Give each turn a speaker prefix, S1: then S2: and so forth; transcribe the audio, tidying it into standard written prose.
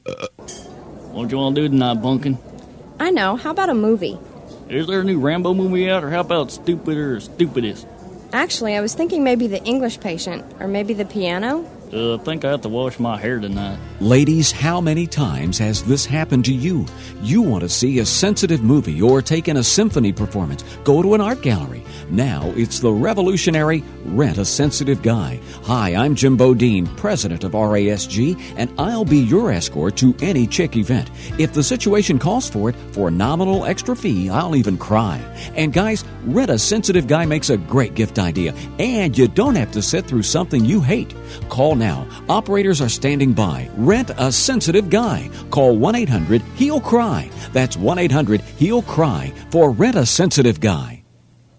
S1: What you want to do tonight, Bunkin?
S2: I know. How about a movie?
S1: Is there a new Rambo movie out, or how about Stupider or Stupidest?
S2: Actually, I was thinking maybe The English Patient, or maybe The Piano.
S1: I think I have to wash my hair tonight.
S3: Ladies, how many times has this happened to you? You want to see a sensitive movie or take in a symphony performance. Go to an art gallery. Now it's the revolutionary Rent a Sensitive Guy. Hi, I'm Jim Bodine, president of RASG, and I'll be your escort to any chick event. If the situation calls for it, for a nominal extra fee, I'll even cry. And guys, Rent a Sensitive Guy makes a great gift idea, and you don't have to sit through something you hate. Call now. Operators are standing by. Rent a Sensitive Guy. Call 1-800-HE'll-CRY. That's 1-800-HE'll-CRY for Rent a Sensitive Guy.